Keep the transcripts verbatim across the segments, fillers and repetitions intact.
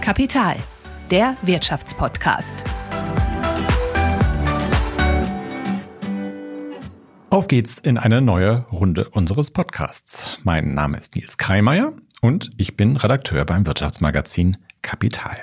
Kapital, der Wirtschaftspodcast. Auf geht's in eine neue Runde unseres Podcasts. Mein Name ist Nils Kreimeier und ich bin Redakteur beim Wirtschaftsmagazin Kapital.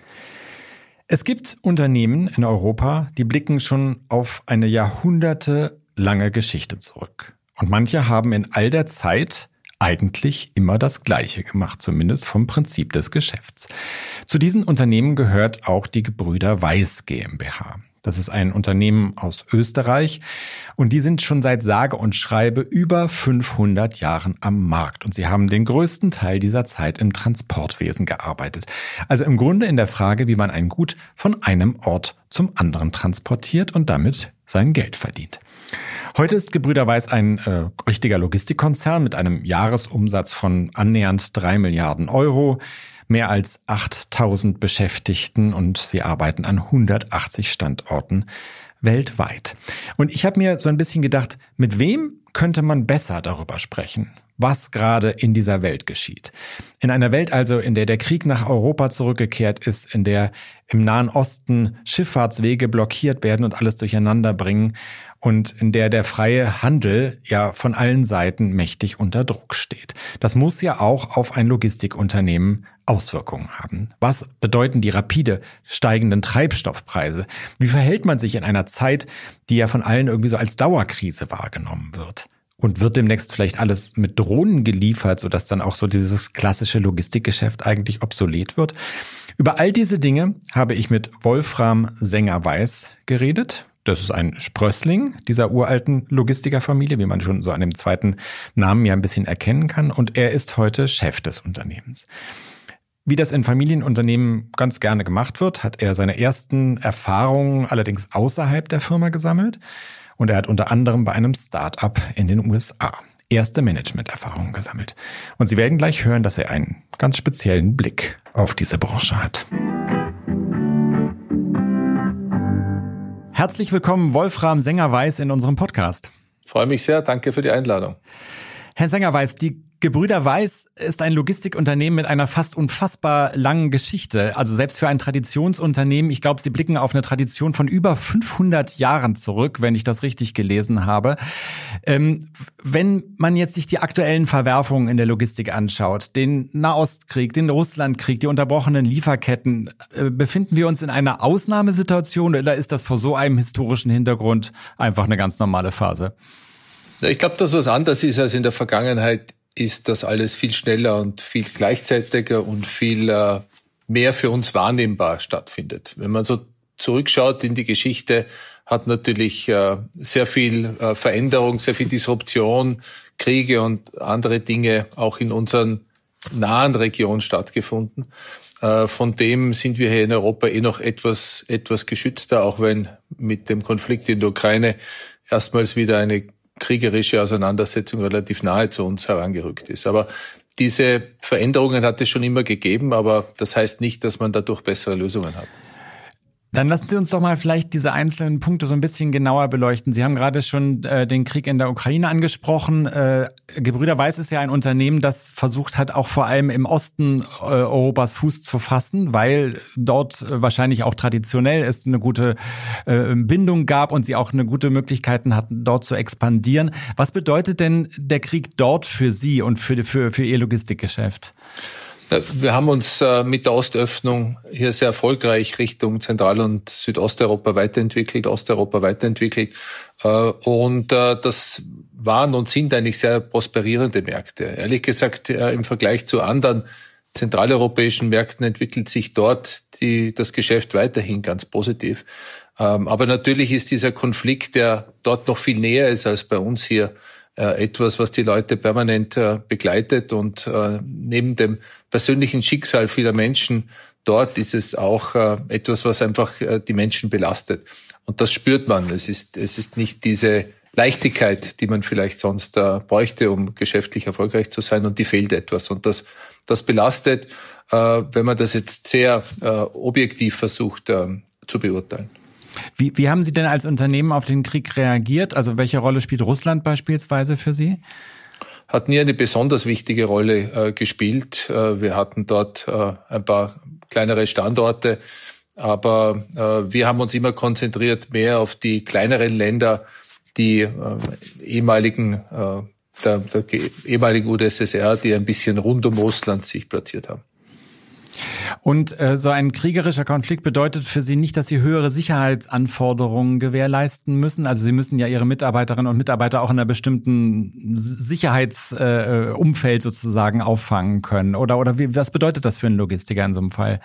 Es gibt Unternehmen in Europa, die blicken schon auf eine jahrhundertelange Geschichte zurück. Und manche haben in all der Zeit eigentlich immer das Gleiche gemacht, zumindest vom Prinzip des Geschäfts. Zu diesen Unternehmen gehört auch die Gebrüder Weiß GmbH. Das ist ein Unternehmen aus Österreich und die sind schon seit sage und schreibe über fünfhundert Jahren am Markt. Und sie haben den größten Teil dieser Zeit im Transportwesen gearbeitet. Also im Grunde in der Frage, wie man ein Gut von einem Ort zum anderen transportiert und damit sein Geld verdient. Heute ist Gebrüder Weiß ein äh, richtiger Logistikkonzern mit einem Jahresumsatz von annähernd drei Milliarden Euro, mehr als achttausend Beschäftigten und sie arbeiten an hundertachtzig Standorten weltweit. Und ich habe mir so ein bisschen gedacht, mit wem könnte man besser darüber sprechen, was gerade in dieser Welt geschieht. In einer Welt also, in der der Krieg nach Europa zurückgekehrt ist, in der im Nahen Osten Schifffahrtswege blockiert werden und alles durcheinander bringen und in der der freie Handel ja von allen Seiten mächtig unter Druck steht. Das muss ja auch auf ein Logistikunternehmen Auswirkungen haben. Was bedeuten die rapide steigenden Treibstoffpreise? Wie verhält man sich in einer Zeit, die ja von allen irgendwie so als Dauerkrise wahrgenommen wird? Und wird demnächst vielleicht alles mit Drohnen geliefert, sodass dann auch so dieses klassische Logistikgeschäft eigentlich obsolet wird? Über all diese Dinge habe ich mit Wolfram Sänger-Weiß geredet. Das ist ein Sprössling dieser uralten Logistikerfamilie, wie man schon so an dem zweiten Namen ja ein bisschen erkennen kann. Und er ist heute Chef des Unternehmens. Wie das in Familienunternehmen ganz gerne gemacht wird, hat er seine ersten Erfahrungen allerdings außerhalb der Firma gesammelt. Und er hat unter anderem bei einem Start-up in den U S A erste Management-Erfahrungen gesammelt. Und Sie werden gleich hören, dass er einen ganz speziellen Blick auf diese Branche hat. Herzlich willkommen, Wolfram Sänger-Weiß, in unserem Podcast. Ich freue mich sehr, danke für die Einladung. Herr Sänger-Weiß, die Gebrüder Weiß ist ein Logistikunternehmen mit einer fast unfassbar langen Geschichte. Also selbst für ein Traditionsunternehmen, ich glaube, Sie blicken auf eine Tradition von über fünfhundert Jahren zurück, wenn ich das richtig gelesen habe. Ähm, wenn man jetzt sich die aktuellen Verwerfungen in der Logistik anschaut, den Nahostkrieg, den Russlandkrieg, die unterbrochenen Lieferketten, äh, befinden wir uns in einer Ausnahmesituation oder ist das vor so einem historischen Hintergrund einfach eine ganz normale Phase? Ich glaube, dass was anders ist als in der Vergangenheit, ist, dass alles viel schneller und viel gleichzeitiger und viel äh, mehr für uns wahrnehmbar stattfindet. Wenn man so zurückschaut in die Geschichte, hat natürlich äh, sehr viel äh, Veränderung, sehr viel Disruption, Kriege und andere Dinge auch in unseren nahen Regionen stattgefunden. Äh, von dem sind wir hier in Europa eh noch etwas etwas geschützter, auch wenn mit dem Konflikt in der Ukraine erstmals wieder eine kriegerische Auseinandersetzung relativ nahe zu uns herangerückt ist. Aber diese Veränderungen hat es schon immer gegeben, aber das heißt nicht, dass man dadurch bessere Lösungen hat. Dann lassen Sie uns doch mal vielleicht diese einzelnen Punkte so ein bisschen genauer beleuchten. Sie haben gerade schon äh, den Krieg in der Ukraine angesprochen. Äh, Gebrüder Weiß ist ja ein Unternehmen, das versucht hat, auch vor allem im Osten äh, Europas Fuß zu fassen, weil dort äh, wahrscheinlich auch traditionell es eine gute äh, Bindung gab und sie auch eine gute Möglichkeiten hatten, dort zu expandieren. Was bedeutet denn der Krieg dort für Sie und für, für, für Ihr Logistikgeschäft? Wir haben uns mit der Ostöffnung hier sehr erfolgreich Richtung Zentral- und Südosteuropa weiterentwickelt, Osteuropa weiterentwickelt. Und das waren und sind eigentlich sehr prosperierende Märkte. Ehrlich gesagt, im Vergleich zu anderen zentraleuropäischen Märkten entwickelt sich dort die, das Geschäft weiterhin ganz positiv. Aber natürlich ist dieser Konflikt, der dort noch viel näher ist als bei uns hier, etwas, was die Leute permanent begleitet. Und neben dem persönlichen Schicksal vieler Menschen dort ist es auch etwas, was einfach die Menschen belastet. Und das spürt man. Es ist, es ist nicht diese Leichtigkeit, die man vielleicht sonst bräuchte, um geschäftlich erfolgreich zu sein. Und die fehlt etwas. Und das, das belastet, wenn man das jetzt sehr objektiv versucht zu beurteilen. Wie, wie haben Sie denn als Unternehmen auf den Krieg reagiert? Also welche Rolle spielt Russland beispielsweise für Sie? Hat nie eine besonders wichtige Rolle äh, gespielt. Äh, wir hatten dort äh, ein paar kleinere Standorte. Aber äh, wir haben uns immer konzentriert mehr auf die kleineren Länder, die äh, ehemaligen äh, der, der ehemaligen U d S S R, die ein bisschen rund um Russland sich platziert haben. Und äh, so ein kriegerischer Konflikt bedeutet für Sie nicht, dass Sie höhere Sicherheitsanforderungen gewährleisten müssen? Also Sie müssen ja Ihre Mitarbeiterinnen und Mitarbeiter auch in einer bestimmten Sicherheitsumfeld äh, sozusagen auffangen können. Oder, oder wie, was bedeutet das für einen Logistiker in so einem Fall?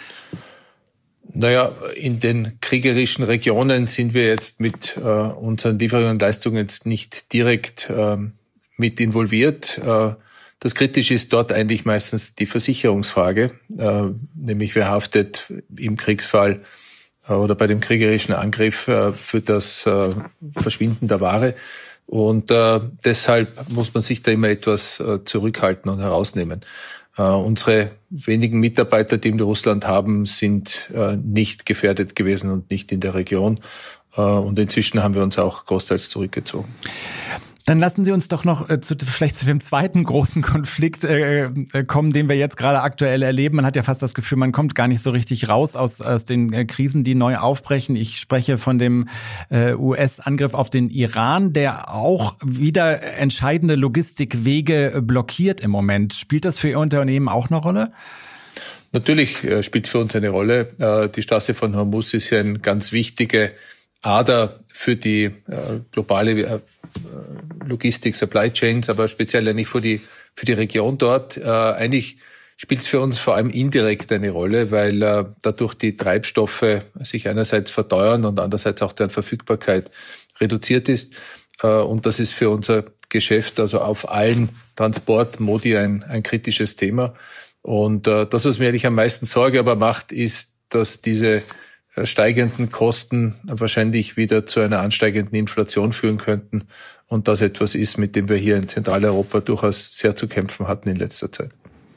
Naja, in den kriegerischen Regionen sind wir jetzt mit äh, unseren Lieferungen und Leistungen jetzt nicht direkt äh, mit involviert. Äh, Das Kritische ist dort eigentlich meistens die Versicherungsfrage, äh, nämlich wer haftet im Kriegsfall äh, oder bei dem kriegerischen Angriff äh, für das äh, Verschwinden der Ware. Und äh, deshalb muss man sich da immer etwas äh, zurückhalten und herausnehmen. Äh, unsere wenigen Mitarbeiter, die wir in Russland haben, sind äh, nicht gefährdet gewesen und nicht in der Region. Äh, und inzwischen haben wir uns auch großteils zurückgezogen. Dann lassen Sie uns doch noch äh, zu, vielleicht zu dem zweiten großen Konflikt äh, kommen, den wir jetzt gerade aktuell erleben. Man hat ja fast das Gefühl, man kommt gar nicht so richtig raus aus, aus den äh, Krisen, die neu aufbrechen. Ich spreche von dem äh, U S-Angriff auf den Iran, der auch wieder entscheidende Logistikwege blockiert im Moment. Spielt das für Ihr Unternehmen auch eine Rolle? Natürlich äh, spielt es für uns eine Rolle. Äh, die Straße von Hormuz ist ja eine ganz wichtige Ader für die äh, globale äh, Logistik, Supply Chains, aber speziell eigentlich für die für die Region dort. Äh, eigentlich spielt es für uns vor allem indirekt eine Rolle, weil äh, dadurch die Treibstoffe sich einerseits verteuern und andererseits auch deren Verfügbarkeit reduziert ist. Äh, und das ist für unser Geschäft, also auf allen Transportmodi, ein, ein kritisches Thema. Und äh, das, was mir eigentlich am meisten Sorge aber macht, ist, dass diese steigenden Kosten wahrscheinlich wieder zu einer ansteigenden Inflation führen könnten. Und das etwas ist, mit dem wir hier in Zentraleuropa durchaus sehr zu kämpfen hatten in letzter Zeit.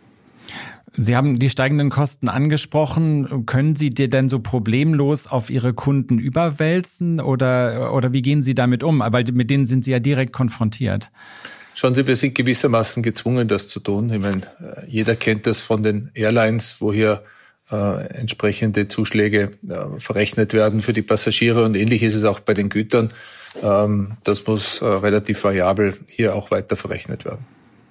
Sie haben die steigenden Kosten angesprochen. Können Sie die denn so problemlos auf Ihre Kunden überwälzen oder, oder wie gehen Sie damit um? Weil mit denen sind Sie ja direkt konfrontiert. Schauen Sie, wir sind gewissermaßen gezwungen, das zu tun. Ich meine, jeder kennt das von den Airlines, wo hier Äh, entsprechende Zuschläge äh, verrechnet werden für die Passagiere und ähnlich ist es auch bei den Gütern. Ähm, das muss äh, relativ variabel hier auch weiter verrechnet werden.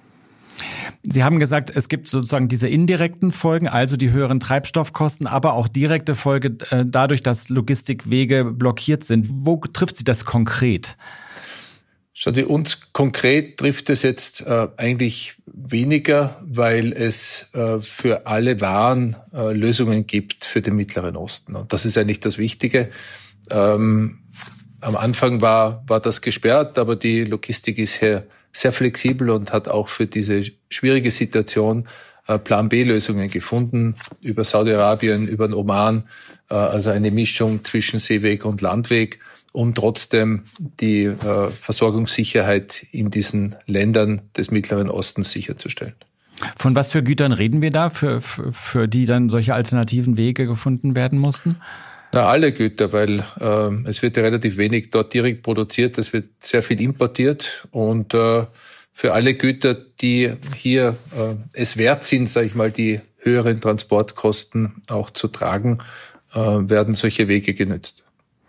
Sie haben gesagt, es gibt sozusagen diese indirekten Folgen, also die höheren Treibstoffkosten, aber auch direkte Folge äh, dadurch, dass Logistikwege blockiert sind. Wo trifft Sie das konkret? Schauen Sie, uns konkret trifft es jetzt äh, eigentlich weniger, weil es äh, für alle Waren äh, Lösungen gibt für den Mittleren Osten. Und das ist eigentlich das Wichtige. Ähm, am Anfang war, war das gesperrt, aber die Logistik ist hier sehr flexibel und hat auch für diese schwierige Situation äh, Plan-B-Lösungen gefunden, über Saudi-Arabien, über den Oman, äh, also eine Mischung zwischen Seeweg und Landweg, um trotzdem die äh, Versorgungssicherheit in diesen Ländern des Mittleren Ostens sicherzustellen. Von was für Gütern reden wir da, für, für, für die dann solche alternativen Wege gefunden werden mussten? Na, alle Güter, weil äh, es wird ja relativ wenig dort direkt produziert, es wird sehr viel importiert und äh, für alle Güter, die hier äh, es wert sind, sage ich mal, die höheren Transportkosten auch zu tragen, äh, werden solche Wege genützt.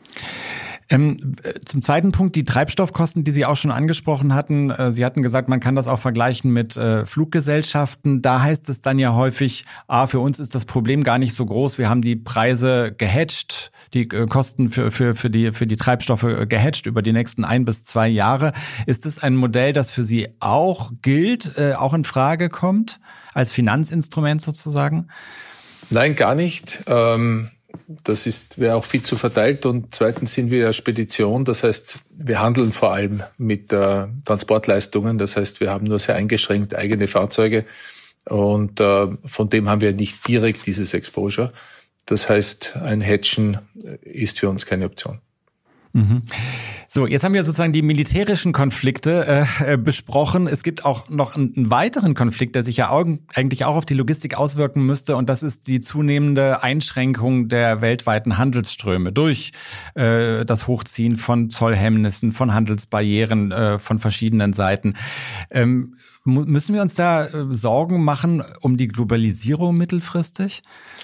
Ähm, zum zweiten Punkt, die Treibstoffkosten, die Sie auch schon angesprochen hatten. Äh, Sie hatten gesagt, man kann das auch vergleichen mit äh, Fluggesellschaften. Da heißt es dann ja häufig, ah, für uns ist das Problem gar nicht so groß. Wir haben die Preise gehatcht, die äh, Kosten für, für, für, die, für die Treibstoffe äh, gehatcht über die nächsten ein bis zwei Jahre. Ist das ein Modell, das für Sie auch gilt, äh, auch in Frage kommt, als Finanzinstrument sozusagen? Nein, gar nicht. Ähm Das ist, wäre auch viel zu verteilt. Und zweitens sind wir ja Spedition. Das heißt, wir handeln vor allem mit äh, Transportleistungen. Das heißt, wir haben nur sehr eingeschränkt eigene Fahrzeuge. Und äh, von dem haben wir nicht direkt dieses Exposure. Das heißt, ein Hedgen ist für uns keine Option. Mhm. So, jetzt haben wir sozusagen die militärischen Konflikte äh, besprochen. Es gibt auch noch einen, einen weiteren Konflikt, der sich ja auch, eigentlich auch auf die Logistik auswirken müsste. Und das ist die zunehmende Einschränkung der weltweiten Handelsströme durch äh, das Hochziehen von Zollhemmnissen, von Handelsbarrieren äh, von verschiedenen Seiten. Ähm, müssen wir uns da äh, Sorgen machen um die Globalisierung mittelfristig?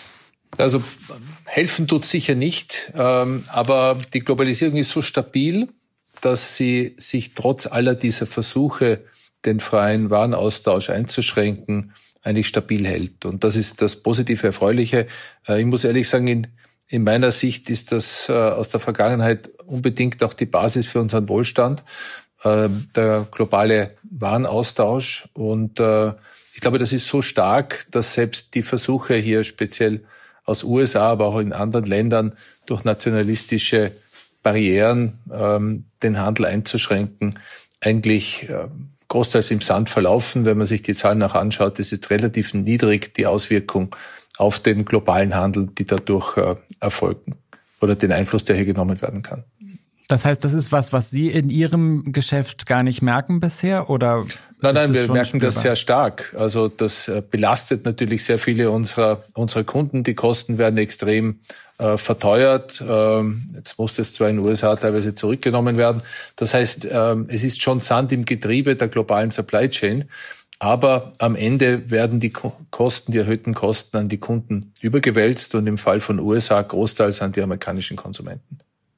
Also helfen tut sicher nicht, ähm, aber die Globalisierung ist so stabil, dass sie sich trotz aller dieser Versuche, den freien Warenaustausch einzuschränken, eigentlich stabil hält. Und das ist das positive, Erfreuliche. Äh, ich muss ehrlich sagen, in, in meiner Sicht ist das äh, aus der Vergangenheit unbedingt auch die Basis für unseren Wohlstand, äh, der globale Warenaustausch. Und äh, ich glaube, das ist so stark, dass selbst die Versuche hier speziell aus U S A, aber auch in anderen Ländern durch nationalistische Barrieren ähm, den Handel einzuschränken, eigentlich äh, großteils im Sand verlaufen. Wenn man sich die Zahlen nachher anschaut, ist es relativ niedrig, die Auswirkung auf den globalen Handel, die dadurch äh, erfolgen oder den Einfluss, der hier genommen werden kann. Das heißt, das ist was, was Sie in Ihrem Geschäft gar nicht merken bisher, oder? Nein, nein, wir merken spürbar? Das sehr stark. Also das belastet natürlich sehr viele unserer unserer Kunden. Die Kosten werden extrem äh, verteuert. Ähm, jetzt muss das zwar in den U S A teilweise zurückgenommen werden. Das heißt, ähm, es ist schon Sand im Getriebe der globalen Supply Chain. Aber am Ende werden die Kosten, die erhöhten Kosten an die Kunden übergewälzt und im Fall von U S A großteils an die amerikanischen Konsumenten.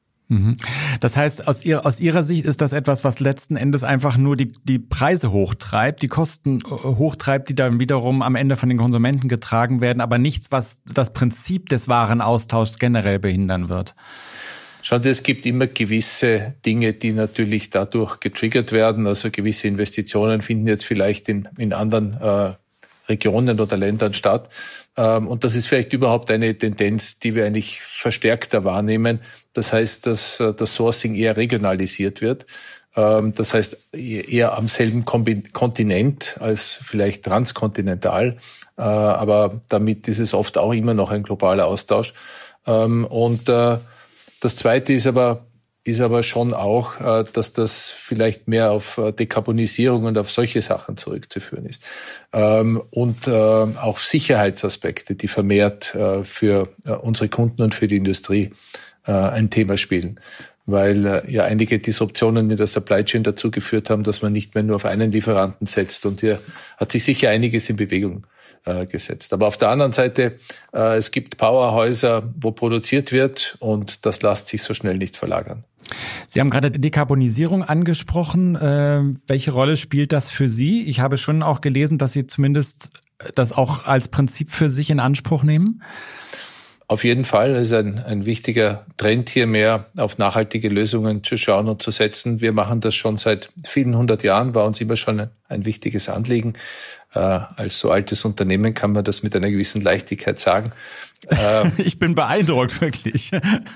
Das heißt, aus Ihrer, aus Ihrer Sicht ist das etwas, was letzten Endes einfach nur die, die Preise hochtreibt, die Kosten hochtreibt, die dann wiederum am Ende von den Konsumenten getragen werden, aber nichts, was das Prinzip des Warenaustauschs generell behindern wird. Schauen Sie, es gibt immer gewisse Dinge, die natürlich dadurch getriggert werden. Also gewisse Investitionen finden jetzt vielleicht in, in anderen äh, Regionen oder Ländern statt. Und das ist vielleicht überhaupt eine Tendenz, die wir eigentlich verstärkter wahrnehmen. Das heißt, dass das Sourcing eher regionalisiert wird. Das heißt, eher am selben Kontinent als vielleicht transkontinental. Aber damit ist es oft auch immer noch ein globaler Austausch. Und das Zweite ist aber ist aber schon auch, dass das vielleicht mehr auf Dekarbonisierung und auf solche Sachen zurückzuführen ist. Und auch Sicherheitsaspekte, die vermehrt für unsere Kunden und für die Industrie ein Thema spielen. Weil ja einige Disruptionen in der Supply Chain dazu geführt haben, dass man nicht mehr nur auf einen Lieferanten setzt. Und hier hat sich sicher einiges in Bewegung gesetzt. Aber auf der anderen Seite, äh, es gibt Powerhäuser, wo produziert wird, und das lässt sich so schnell nicht verlagern. Sie haben gerade Dekarbonisierung angesprochen. Äh, welche Rolle spielt das für Sie? Ich habe schon auch gelesen, dass Sie zumindest das auch als Prinzip für sich in Anspruch nehmen. Auf jeden Fall ist ein, ein wichtiger Trend, hier mehr auf nachhaltige Lösungen zu schauen und zu setzen. Wir machen das schon seit vielen hundert Jahren, war uns immer schon ein, ein wichtiges Anliegen. Äh, als so altes Unternehmen kann man das mit einer gewissen Leichtigkeit sagen. Äh, ich bin beeindruckt, wirklich.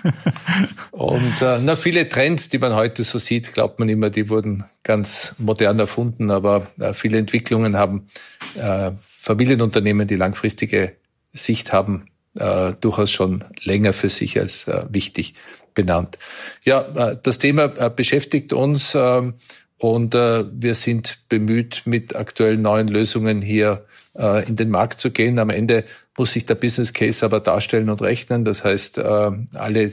Und äh, na, viele Trends, die man heute so sieht, glaubt man immer, die wurden ganz modern erfunden, aber äh, viele Entwicklungen haben äh, Familienunternehmen, die langfristige Sicht haben, äh, durchaus schon länger für sich als äh, wichtig benannt. Ja, äh, das Thema äh, beschäftigt uns, äh, und äh, wir sind bemüht, mit aktuellen neuen Lösungen hier äh, in den Markt zu gehen. Am Ende muss sich der Business Case aber darstellen und rechnen. Das heißt, äh, alle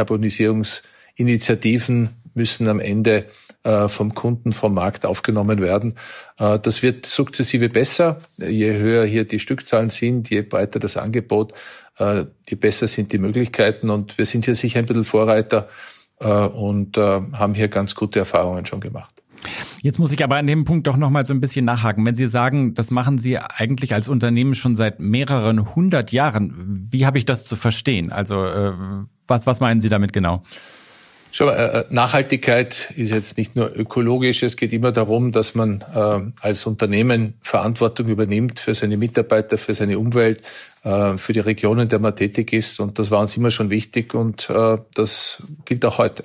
Dekarbonisierungsinitiativen müssen am Ende äh, vom Kunden, vom Markt aufgenommen werden. Äh, das wird sukzessive besser. Je höher hier die Stückzahlen sind, je breiter das Angebot, äh, je besser sind die Möglichkeiten. Und wir sind hier sicher ein bisschen Vorreiter äh, und äh, haben hier ganz gute Erfahrungen schon gemacht. Jetzt muss ich aber an dem Punkt doch noch mal so ein bisschen nachhaken. Wenn Sie sagen, das machen Sie eigentlich als Unternehmen schon seit mehreren hundert Jahren, wie habe ich das zu verstehen? Also äh, was, was meinen Sie damit genau? Schau mal, äh, Nachhaltigkeit ist jetzt nicht nur ökologisch. Es geht immer darum, dass man äh, als Unternehmen Verantwortung übernimmt für seine Mitarbeiter, für seine Umwelt, äh, für die Region, in der man tätig ist. Und das war uns immer schon wichtig, und äh, das gilt auch heute.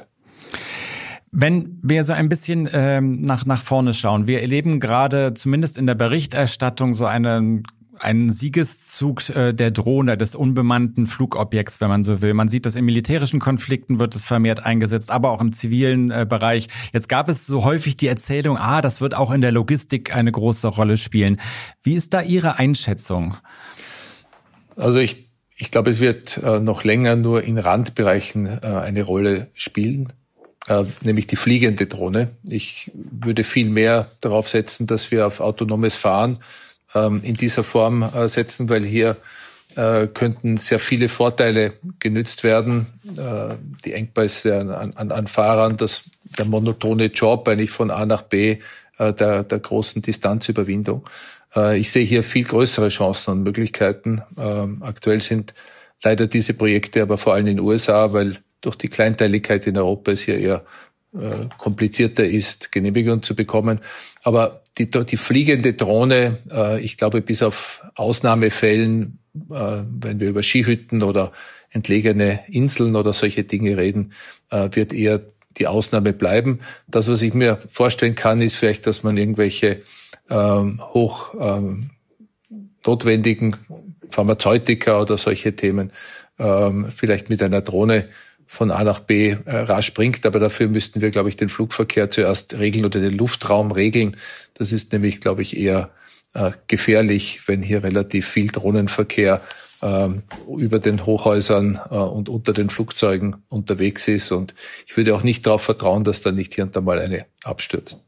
Wenn wir so ein bisschen ähm, nach nach vorne schauen, wir erleben gerade zumindest in der Berichterstattung so einen einen Siegeszug äh, der Drohne, des unbemannten Flugobjekts, wenn man so will. Man sieht das in militärischen Konflikten wird es vermehrt eingesetzt, aber auch im zivilen äh, Bereich. Jetzt gab es so häufig die Erzählung, ah, das wird auch in der Logistik eine große Rolle spielen. Wie ist da Ihre Einschätzung? Also ich ich glaube, es wird äh, noch länger nur in Randbereichen äh, eine Rolle spielen. Äh, nämlich die fliegende Drohne. Ich würde viel mehr darauf setzen, dass wir auf autonomes Fahren ähm, in dieser Form äh, setzen, weil hier äh, könnten sehr viele Vorteile genützt werden. Äh, die Engpässe an, an, an Fahrern, das, der monotone Job eigentlich von A nach B, äh, der, der großen Distanzüberwindung. Äh, ich sehe hier viel größere Chancen und Möglichkeiten. Äh, aktuell sind leider diese Projekte aber vor allem in den U S A, weil durch die Kleinteiligkeit in Europa es hier eher äh, komplizierter ist, Genehmigungen zu bekommen. Aber die, die fliegende Drohne, äh, ich glaube, bis auf Ausnahmefällen, äh, wenn wir über Skihütten oder entlegene Inseln oder solche Dinge reden, äh, wird eher die Ausnahme bleiben. Das, was ich mir vorstellen kann, ist vielleicht, dass man irgendwelche ähm, hoch ähm, notwendigen Pharmazeutika oder solche Themen ähm, vielleicht mit einer Drohne von A nach B äh, rasch bringt. Aber dafür müssten wir, glaube ich, den Flugverkehr zuerst regeln oder den Luftraum regeln. Das ist nämlich, glaube ich, eher äh, gefährlich, wenn hier relativ viel Drohnenverkehr äh, über den Hochhäusern äh, und unter den Flugzeugen unterwegs ist. Und ich würde auch nicht darauf vertrauen, dass da nicht hier und da mal eine abstürzt.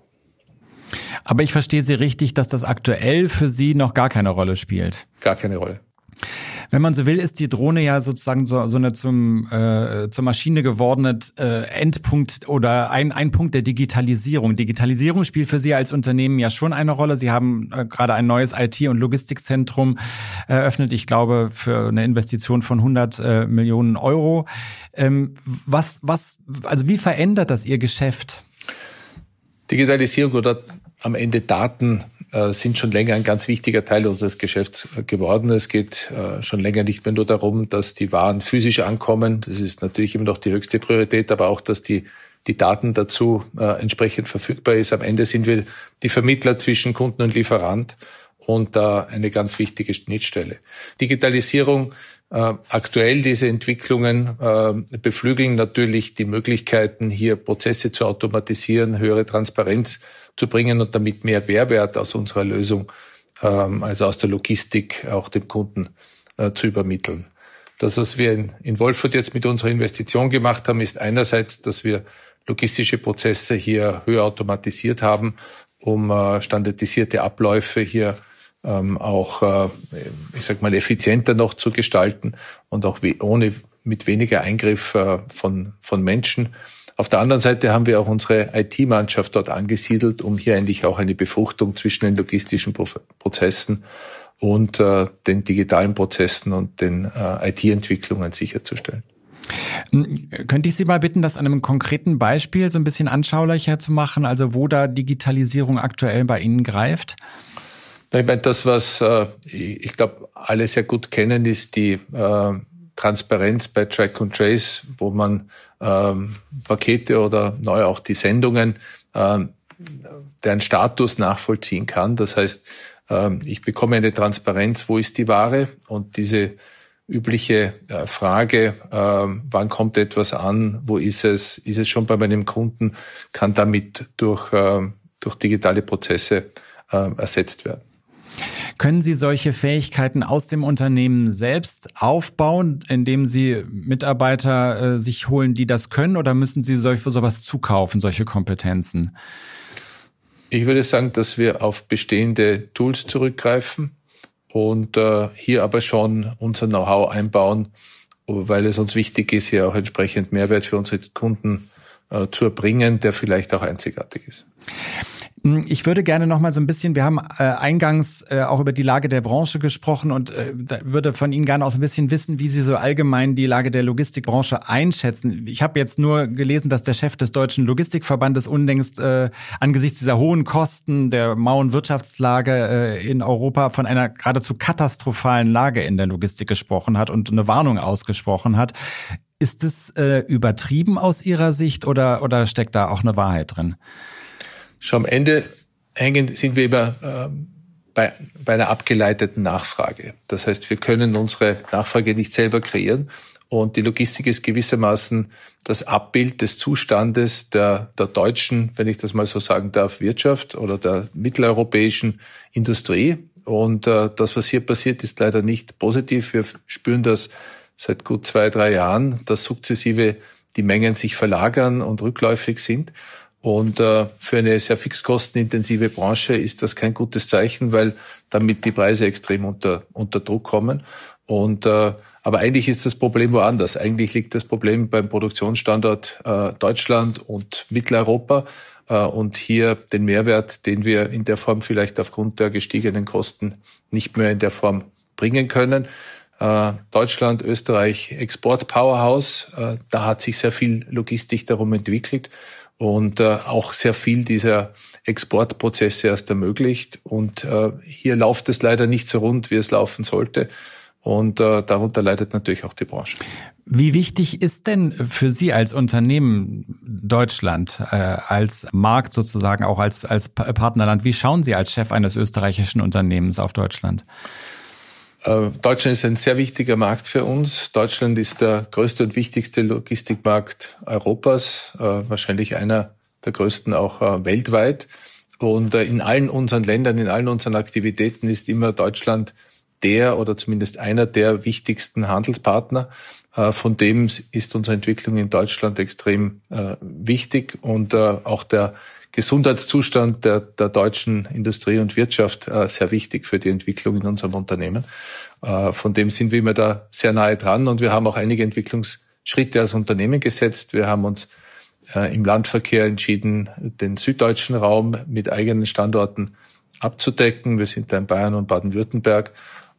Aber ich verstehe Sie richtig, dass das aktuell für Sie noch gar keine Rolle spielt. Gar keine Rolle. Wenn man so will, ist die Drohne ja sozusagen so, so eine zum äh, zur Maschine gewordene äh, Endpunkt oder ein ein Punkt der Digitalisierung. Digitalisierung spielt für Sie als Unternehmen ja schon eine Rolle. Sie haben äh, gerade ein neues I T- und Logistikzentrum eröffnet, ich glaube für eine Investition von hundert äh, Millionen Euro. Ähm, was was also wie verändert das Ihr Geschäft? Digitalisierung oder am Ende Daten äh, sind schon länger ein ganz wichtiger Teil unseres Geschäfts geworden. Es geht äh, schon länger nicht mehr nur darum, dass die Waren physisch ankommen. Das ist natürlich immer noch die höchste Priorität, aber auch, dass die die Daten dazu äh, entsprechend verfügbar ist. Am Ende sind wir die Vermittler zwischen Kunden und Lieferant und da äh, eine ganz wichtige Schnittstelle. Digitalisierung, äh, aktuell diese Entwicklungen äh, beflügeln natürlich die Möglichkeiten, hier Prozesse zu automatisieren, höhere Transparenz zu bringen und damit mehr Mehrwert aus unserer Lösung, ähm, also aus der Logistik, auch dem Kunden äh, zu übermitteln. Das, was wir in, in Wolfurt jetzt mit unserer Investition gemacht haben, ist einerseits, dass wir logistische Prozesse hier höher automatisiert haben, um äh, standardisierte Abläufe hier ähm, auch, äh, ich sag mal, effizienter noch zu gestalten und auch we- ohne mit weniger Eingriff äh, von von Menschen. Auf der anderen Seite haben wir auch unsere I T-Mannschaft dort angesiedelt, um hier eigentlich auch eine Befruchtung zwischen den logistischen Pro- Prozessen und äh, den digitalen Prozessen und den äh, I T-Entwicklungen sicherzustellen. Könnte ich Sie mal bitten, das an einem konkreten Beispiel so ein bisschen anschaulicher zu machen, also wo da Digitalisierung aktuell bei Ihnen greift? Ich meine, das, was äh, ich glaube, alle sehr gut kennen, ist die äh, Transparenz bei Track and Trace, wo man ähm, Pakete oder neu auch die Sendungen, ähm, deren Status nachvollziehen kann. Das heißt, ähm, ich bekomme eine Transparenz, wo ist die Ware, und diese übliche äh, Frage, äh, wann kommt etwas an, wo ist es, ist es schon bei meinem Kunden, kann damit durch, äh, durch digitale Prozesse äh, ersetzt werden. Können Sie solche Fähigkeiten aus dem Unternehmen selbst aufbauen, indem Sie Mitarbeiter äh, sich holen, die das können, oder müssen Sie solch, sowas zukaufen, solche Kompetenzen? Ich würde sagen, dass wir auf bestehende Tools zurückgreifen und äh, hier aber schon unser Know-how einbauen, weil es uns wichtig ist, hier auch entsprechend Mehrwert für unsere Kunden äh, zu erbringen, der vielleicht auch einzigartig ist. Ich würde gerne noch mal so ein bisschen, wir haben äh, eingangs äh, auch über die Lage der Branche gesprochen und äh, da würde von Ihnen gerne auch so ein bisschen wissen, wie Sie so allgemein die Lage der Logistikbranche einschätzen. Ich habe jetzt nur gelesen, dass der Chef des Deutschen Logistikverbandes unlängst äh, angesichts dieser hohen Kosten der mauen Wirtschaftslage äh, in Europa von einer geradezu katastrophalen Lage in der Logistik gesprochen hat und eine Warnung ausgesprochen hat. Ist es äh, übertrieben aus Ihrer Sicht oder, oder steckt da auch eine Wahrheit drin? Schon am Ende hängen, sind wir immer ähm, bei, bei einer abgeleiteten Nachfrage. Das heißt, wir können unsere Nachfrage nicht selber kreieren, und die Logistik ist gewissermaßen das Abbild des Zustandes der, der deutschen, wenn ich das mal so sagen darf, Wirtschaft oder der mitteleuropäischen Industrie. Und äh, das, was hier passiert, ist leider nicht positiv. Wir spüren das seit gut zwei, drei Jahren, dass sukzessive die Mengen sich verlagern und rückläufig sind. Und äh, für eine sehr fixkostenintensive Branche ist das kein gutes Zeichen, weil damit die Preise extrem unter unter Druck kommen. Und äh, aber eigentlich ist das Problem woanders. Eigentlich liegt das Problem beim Produktionsstandort äh, Deutschland und Mitteleuropa äh, und hier den Mehrwert, den wir in der Form vielleicht aufgrund der gestiegenen Kosten nicht mehr in der Form bringen können. Äh, Deutschland, Österreich, Export-Powerhouse, äh, da hat sich sehr viel Logistik darum entwickelt und äh, auch sehr viel dieser Exportprozesse erst ermöglicht. Und äh, hier läuft es leider nicht so rund, wie es laufen sollte. Und äh, darunter leidet natürlich auch die Branche. Wie wichtig ist denn für Sie als Unternehmen Deutschland, äh, als Markt sozusagen, auch als, als Partnerland? Wie schauen Sie als Chef eines österreichischen Unternehmens auf Deutschland? Äh, Deutschland ist ein sehr wichtiger Markt für uns. Deutschland ist der größte und wichtigste Logistikmarkt Europas, äh, wahrscheinlich einer der größten auch äh, weltweit. Und äh, in allen unseren Ländern, in allen unseren Aktivitäten ist immer Deutschland der oder zumindest einer der wichtigsten Handelspartner. Von dem ist unsere Entwicklung in Deutschland extrem äh, wichtig und äh, auch der Gesundheitszustand der, der deutschen Industrie und Wirtschaft äh, sehr wichtig für die Entwicklung in unserem Unternehmen. Äh, von dem sind wir immer da sehr nahe dran und wir haben auch einige Entwicklungsschritte als Unternehmen gesetzt. Wir haben uns äh, im Landverkehr entschieden, den süddeutschen Raum mit eigenen Standorten abzudecken. Wir sind da in Bayern und Baden-Württemberg.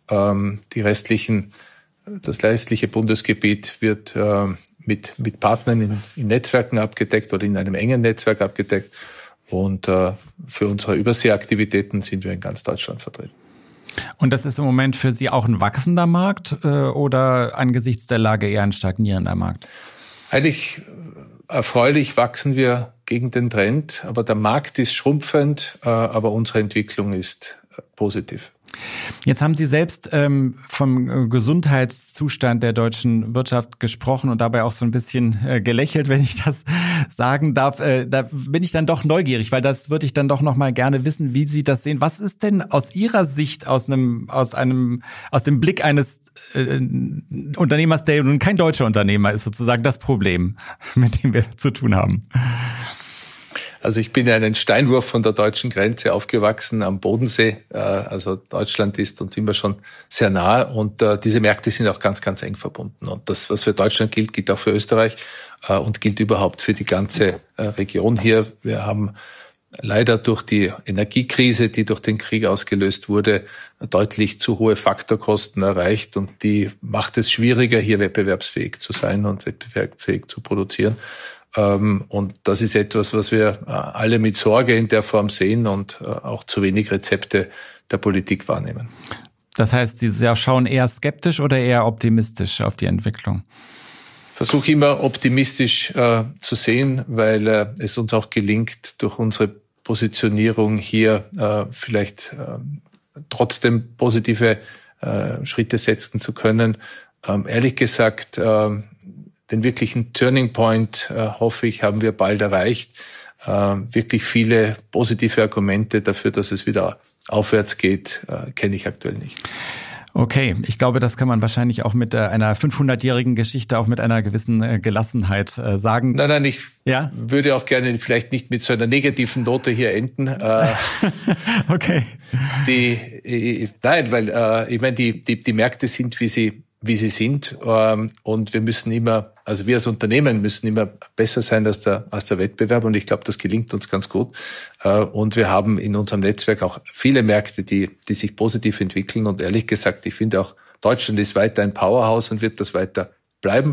Die restlichen, das restliche Bundesgebiet wird äh, mit, mit Partnern in, in Netzwerken abgedeckt oder in einem engen Netzwerk abgedeckt. Und äh, für unsere Überseeaktivitäten sind wir in ganz Deutschland vertreten. Und das ist im Moment für Sie auch ein wachsender Markt äh, oder angesichts der Lage eher ein stagnierender Markt? Eigentlich erfreulich wachsen wir gegen den Trend, aber der Markt ist schrumpfend, äh, aber unsere Entwicklung ist äh, positiv. Jetzt haben Sie selbst ähm, vom Gesundheitszustand der deutschen Wirtschaft gesprochen und dabei auch so ein bisschen äh, gelächelt, wenn ich das sagen darf. Äh, da bin ich dann doch neugierig, weil das würde ich dann doch noch mal gerne wissen, wie Sie das sehen. Was ist denn aus Ihrer Sicht aus einem aus einem aus dem Blick eines äh, Unternehmers, der nun kein deutscher Unternehmer ist, sozusagen das Problem, mit dem wir zu tun haben? Also ich bin ja einen Steinwurf von der deutschen Grenze aufgewachsen am Bodensee. Also Deutschland ist uns immer schon sehr nahe und diese Märkte sind auch ganz, ganz eng verbunden. Und das, was für Deutschland gilt, gilt auch für Österreich und gilt überhaupt für die ganze Region hier. Wir haben leider durch die Energiekrise, die durch den Krieg ausgelöst wurde, deutlich zu hohe Faktorkosten erreicht und die macht es schwieriger, hier wettbewerbsfähig zu sein und wettbewerbsfähig zu produzieren. Und das ist etwas, was wir alle mit Sorge in der Form sehen und auch zu wenig Rezepte der Politik wahrnehmen. Das heißt, Sie schauen eher skeptisch oder eher optimistisch auf die Entwicklung? Ich versuche immer optimistisch äh, zu sehen, weil äh, es uns auch gelingt, durch unsere Positionierung hier äh, vielleicht äh, trotzdem positive äh, Schritte setzen zu können. Ähm, ehrlich gesagt, äh, den wirklichen Turning Point, äh, hoffe ich, haben wir bald erreicht. Äh, wirklich viele positive Argumente dafür, dass es wieder aufwärts geht, äh, kenne ich aktuell nicht. Okay, ich glaube, das kann man wahrscheinlich auch mit äh, einer fünfhundertjährigen Geschichte auch mit einer gewissen äh, Gelassenheit äh, sagen. Nein, nein, ich ja? würde auch gerne vielleicht nicht mit so einer negativen Note hier enden. Äh, okay. Die, äh, nein, weil äh, ich meine, die, die, die Märkte sind, wie sie wie sie sind. Und wir müssen immer, also wir als Unternehmen müssen immer besser sein als der, als der Wettbewerb. Und ich glaube, das gelingt uns ganz gut. Und wir haben in unserem Netzwerk auch viele Märkte, die, die sich positiv entwickeln. Und ehrlich gesagt, ich finde auch, Deutschland ist weiter ein Powerhouse und wird das weiter bleiben.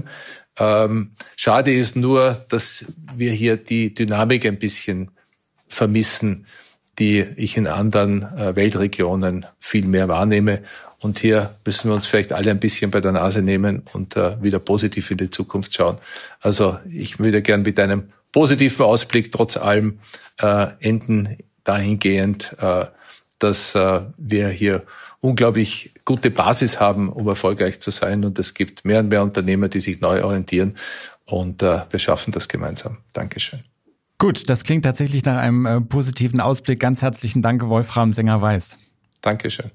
Schade ist nur, dass wir hier die Dynamik ein bisschen vermissen, die ich in anderen Weltregionen viel mehr wahrnehme. Und hier müssen wir uns vielleicht alle ein bisschen bei der Nase nehmen und äh, wieder positiv in die Zukunft schauen. Also ich würde gern mit einem positiven Ausblick trotz allem äh, enden, dahingehend, äh, dass äh, wir hier unglaublich gute Basis haben, um erfolgreich zu sein. Und es gibt mehr und mehr Unternehmer, die sich neu orientieren. Und äh, wir schaffen das gemeinsam. Dankeschön. Gut, das klingt tatsächlich nach einem äh, positiven Ausblick. Ganz herzlichen Dank, Wolfram Sänger-Weiß. Dankeschön.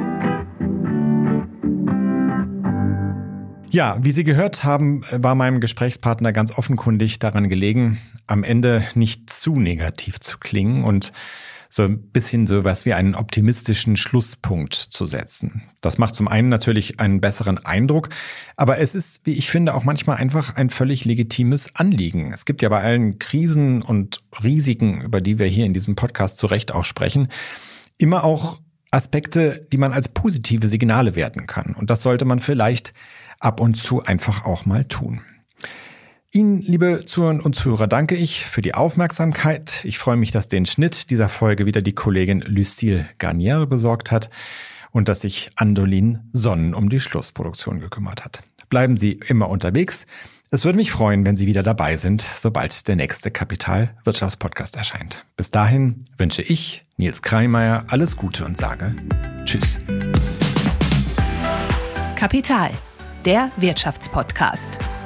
Ja, wie Sie gehört haben, war meinem Gesprächspartner ganz offenkundig daran gelegen, am Ende nicht zu negativ zu klingen und so ein bisschen so was wie einen optimistischen Schlusspunkt zu setzen. Das macht zum einen natürlich einen besseren Eindruck, aber es ist, wie ich finde, auch manchmal einfach ein völlig legitimes Anliegen. Es gibt ja bei allen Krisen und Risiken, über die wir hier in diesem Podcast zu Recht auch sprechen, immer auch Aspekte, die man als positive Signale werten kann. Und das sollte man vielleicht ab und zu einfach auch mal tun. Ihnen, liebe Zuhörerinnen und Zuhörer, danke ich für die Aufmerksamkeit. Ich freue mich, dass den Schnitt dieser Folge wieder die Kollegin Lucille Garnier besorgt hat und dass sich Andolin Sonnen um die Schlussproduktion gekümmert hat. Bleiben Sie immer unterwegs. Es würde mich freuen, wenn Sie wieder dabei sind, sobald der nächste Kapital Wirtschaftspodcast erscheint. Bis dahin wünsche ich, Nils Kreimeier, alles Gute und sage Tschüss. Kapital, der Wirtschaftspodcast.